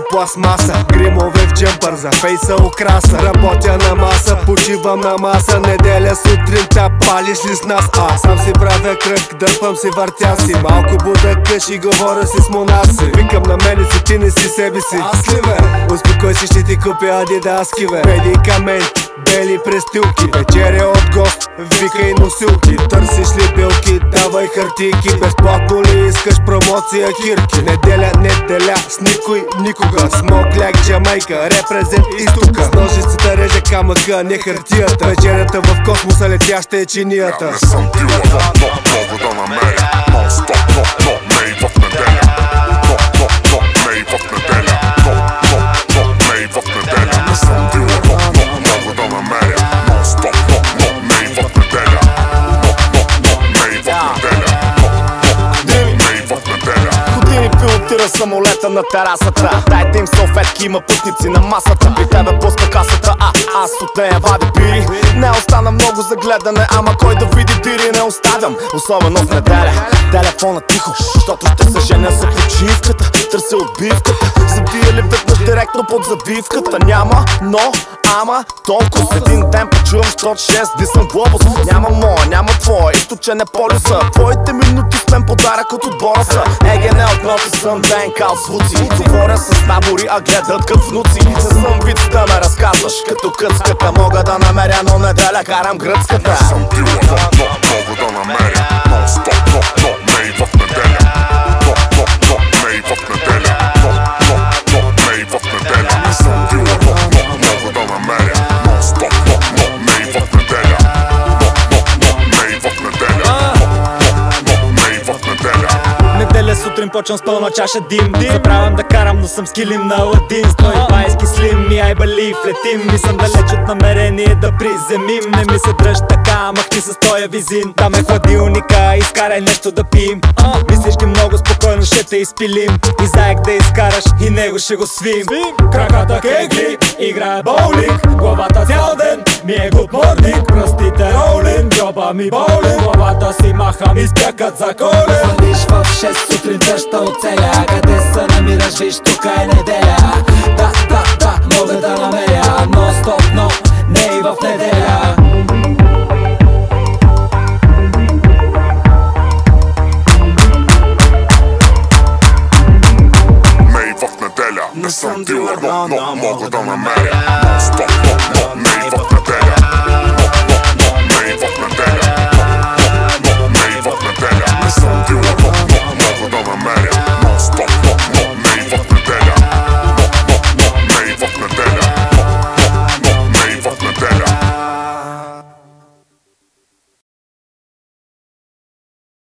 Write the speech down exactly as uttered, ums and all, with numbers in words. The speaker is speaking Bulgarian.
пластмаса, гримове в джемпър, за фейса украса. Работя на маса, почивам на маса. Неделя сутринта палиш ли с нас? А сам си правя кръг, дърпам си, въртя си. Малко буда къш и говоря си с монаси. Викам на мене си, ти не си себе си. Аз ли бе? Успокой си, ще ти купя адидаски бе. Медикаменти, бели престилки, вечеря от гост, викай носилки. Търсиш ли билки, давай хартийки. Безплатно ли искаш промоция, кирки? Неделя, неделя, с никой, никога. Смокляк, Джамайка, репрезент изтока. С ножицата реже камъка, не хартията. Вечерята в космоса, летяща е чинията. Не съм пила, но, но, много да намеря. Нон-стоп, но, но, не и в неделя. Но, но, но, не и в неделя. Но, но, но, не и в неделя. Не съм пила, но, но, много да намеря. Нон-стоп, но, но, не и в неделя. Но, но, но, не и в неделя. Но, но, не и в неделя. Години пилотира самолета на терасата. Дайте им салфетки, има пътници на масата. При тебе пуска касата, а аз от нея вадя бири. Не остана много за гледане, ама кой да види дири не оставям. Особено в неделя, телефона тихо, защото ще се женя за почивката. Търся отбивката, забия ли веднъж директно под забивката. Няма, но, ама, толкова. С един ден почувам сто шест, дисам глобус. Няма моя, няма твоя, източен е полюса. Твоите минути с мен подарък от отбора са. Еге не относи съм ДНК от звуци. Говоря с набори, а гледат като внуци. Не съм вид да ме разказваш като къцката. Мога да намеря, но неделя карам гръцката. Не съм пила, но, но, много да намеря. Нон-стоп, но, но, не и в неделя. Но, но, но, не и в неделя. Но, но, но, не и в неделя. Не съм пила, но, но, много да намеря. Нон-стоп, но, но, не и в неделя. Но, но, но, не и в неделя. Но, но, но, не и в неделя. Неделя сутрин почвам с пълна чаша дим. Забравям да карам, но съм с килим на Аладин. сто двайсет слим и I believe летим. И съм далеч от намерение да приземим. Не ми се дръж така, махни с тоя визин. Там е хладилника, изкарай нещо да пием. Мислиш ги много спокойно, ще те изпилим. И заек да изкараш и него ще го свим. Краката кегли, играе боулинг. Главата цял ден ми е good morning. Пръстите роулинг, джоба ми боулинг. Главата си махам, изпякат за колен. Звъниш в шест сутринта ще оцеля. Къде се намираш, виж тука е неделя. Да, да, да, мога да намеря. Нон-стоп